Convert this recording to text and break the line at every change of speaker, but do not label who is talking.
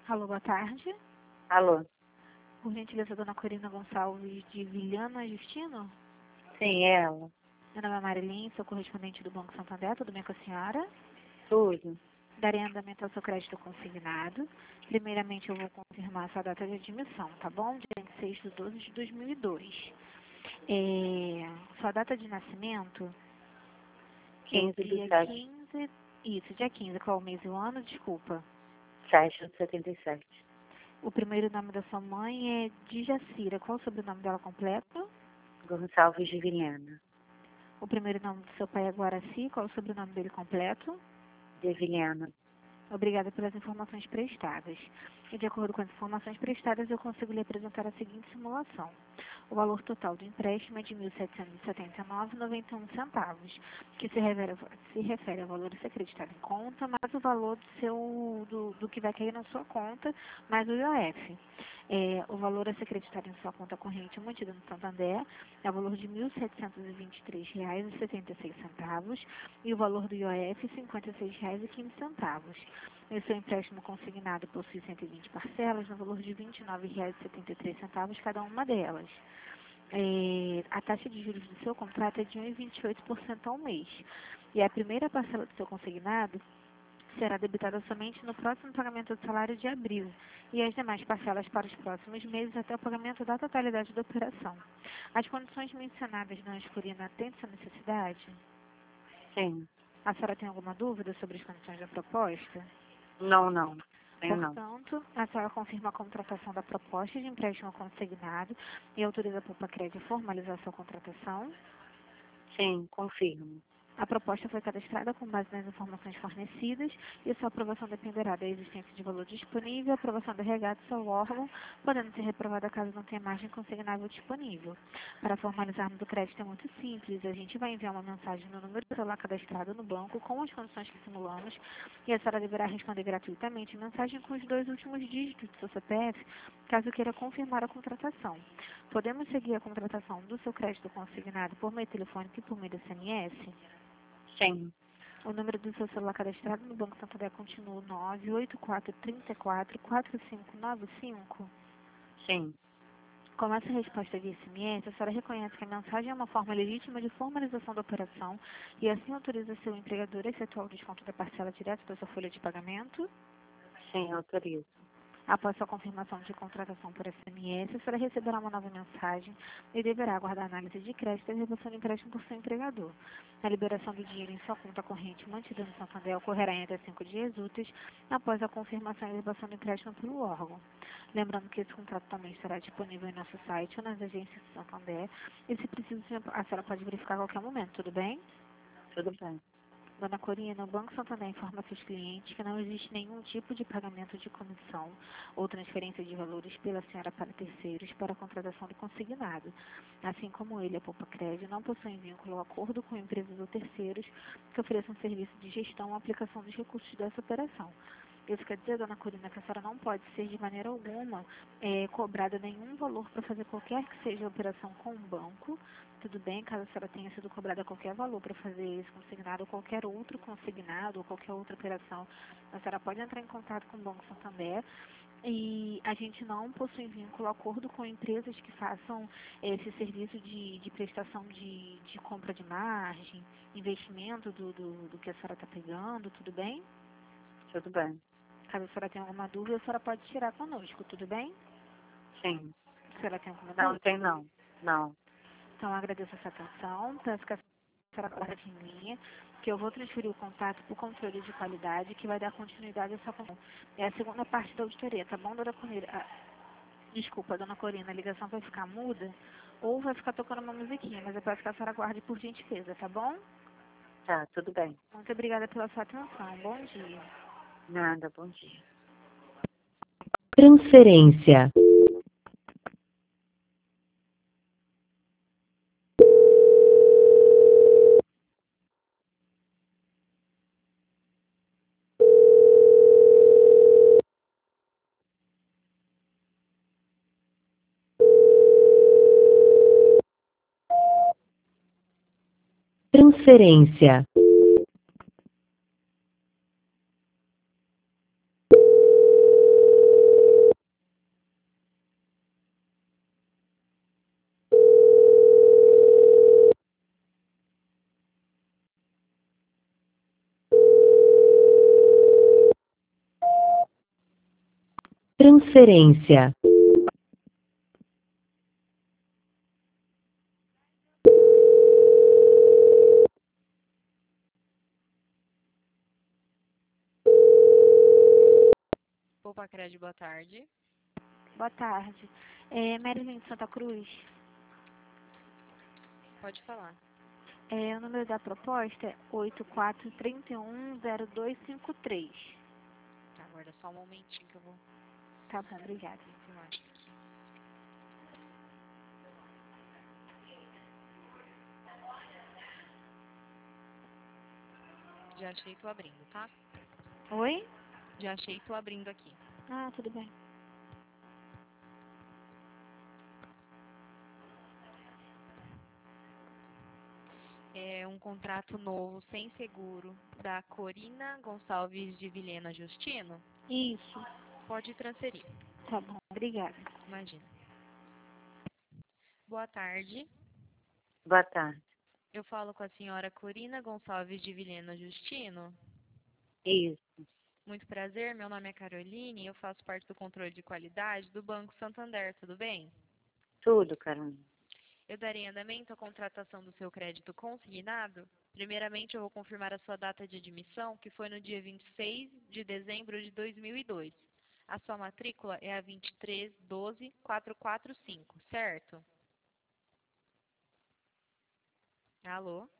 Alô, boa tarde.
Alô?
Por gentileza, dona Corina Gonçalves de Vilhana Justino?
Sim, ela.
Meu nome é Marilyn, sou correspondente do Banco Santander. Tudo bem com a senhora?
Tudo.
Darei andamento ao seu crédito consignado. Primeiramente, eu vou confirmar a sua data de admissão, tá bom? Dia 26/12/2002. Sua data de nascimento
15
é
do
dia
7,
15... Isso, dia 15. Qual o mês e o ano? Desculpa.
7 de 77.
O primeiro nome da sua mãe é Djacira. Qual o sobrenome dela completo?
Gonçalves de Vilhena.
O primeiro nome do seu pai é Guaraci. Qual o sobrenome dele completo?
De Vilhena.
Obrigada pelas informações prestadas. E de acordo com as informações prestadas, eu consigo lhe apresentar a seguinte simulação. O valor total do empréstimo é de R$ 1.779,91, que se refere ao valor a ser acreditado em conta, mais o valor do que vai cair na sua conta, mais o IOF. O valor a ser acreditado em sua conta corrente mantida no Santander é o valor de R$ 1.723,76 e o valor do IOF R$ 56,15. O seu empréstimo consignado possui 120 parcelas no valor de R$ 29,73 cada uma delas. A taxa de juros do seu contrato é de 1,28% ao mês. E a primeira parcela do seu consignado será debitada somente no próximo pagamento do salário de abril e as demais parcelas para os próximos meses até o pagamento da totalidade da operação. As condições mencionadas na escolhida atendem essa necessidade?
Sim.
A senhora tem alguma dúvida sobre as condições da proposta?
Não. Tenho não.
Portanto, a senhora confirma a contratação da proposta de empréstimo consignado e autoriza a Poupa-Crédito a formalizar sua contratação.
Sim, confirmo.
A proposta foi cadastrada com base nas informações fornecidas e sua aprovação dependerá da existência de valor disponível e aprovação do RH do seu órgão, podendo ser reprovada caso não tenha margem consignável disponível. Para formalizarmos o crédito é muito simples. A gente vai enviar uma mensagem no número do celular cadastrado no banco com as condições que simulamos e a senhora deverá responder gratuitamente a mensagem com os 2 últimos dígitos do seu CPF, caso queira confirmar a contratação. Podemos seguir a contratação do seu crédito consignado por meio telefônico e por meio do SMS?
Sim.
O número do seu celular cadastrado no Banco Santander continua 984344595.
Sim.
Com essa resposta via SMS, a senhora reconhece que a mensagem é uma forma legítima de formalização da operação e assim autoriza seu empregador a efetuar o desconto da parcela direto da sua folha de pagamento?
Sim, autorizo.
Após sua confirmação de contratação por SMS, a senhora receberá uma nova mensagem e deverá aguardar a análise de crédito e a redução do empréstimo por seu empregador. A liberação do dinheiro em sua conta corrente mantida no Santander ocorrerá entre 5 dias úteis após a confirmação e elevação do empréstimo pelo órgão. Lembrando que esse contrato também estará disponível em nosso site ou nas agências do Santander e, se preciso, a senhora pode verificar a qualquer momento, tudo bem?
Tudo bem.
Dona Corina, o Banco Santander informa seus clientes que não existe nenhum tipo de pagamento de comissão ou transferência de valores pela senhora para terceiros para a contratação do consignado. Assim como ele, a Poupa-Crédito, não possui vínculo ou acordo com empresas ou terceiros que ofereçam serviço de gestão ou aplicação dos recursos dessa operação. Isso quer dizer, dona Corina, que a senhora não pode ser de maneira alguma cobrada nenhum valor para fazer qualquer que seja a operação com o banco. Tudo bem, caso a senhora tenha sido cobrada qualquer valor para fazer esse consignado ou qualquer outro consignado ou qualquer outra operação, a senhora pode entrar em contato com o Banco Santander. E a gente não possui vínculo, acordo com empresas que façam esse serviço de prestação de compra de margem, investimento do que a senhora está pegando, tudo bem?
Tudo bem.
Caso a senhora tenha alguma dúvida, a senhora pode tirar conosco, tudo bem?
Sim.
A senhora tem alguma
Não,
dúvida?
tem não. Não.
Então, agradeço a sua atenção, peço que a senhora guarde em linha, que eu vou transferir o contato para o controle de qualidade, que vai dar continuidade a essa função. É a segunda parte da auditoria, tá bom, dona Corina? Desculpa, dona Corina, a ligação vai ficar muda ou vai ficar tocando uma musiquinha, mas eu peço que a senhora guarde por gentileza, tá bom?
Tá, tudo bem.
Muito obrigada pela sua atenção. Bom dia.
Nada, bom dia.
Transferência. Transferência. Transferência.
Poupa-Cred, boa tarde.
Boa tarde. Marilyn de Santa Cruz.
Pode falar.
O número da proposta é 84310253.
Tá, aguarda só um momentinho que eu vou
Tá bom, obrigada.
confirmar isso aqui. Já achei, tô abrindo, tá?
Oi?
Já achei, tô abrindo aqui.
Ah, tudo bem.
É um contrato novo, sem seguro, da Corina Gonçalves de Vilhena Justino.
Isso.
Pode transferir.
Tá bom, obrigada.
Imagina. Boa tarde.
Boa tarde.
Eu falo com a senhora Corina Gonçalves de Vilhena Justino.
Isso.
Muito prazer, meu nome é Caroline e eu faço parte do controle de qualidade do Banco Santander, tudo bem?
Tudo, Carolina.
Eu darei andamento à contratação do seu crédito consignado. Primeiramente, eu vou confirmar a sua data de admissão, que foi no dia 26 de dezembro de 2002. A sua matrícula é a 2312445, certo? Alô?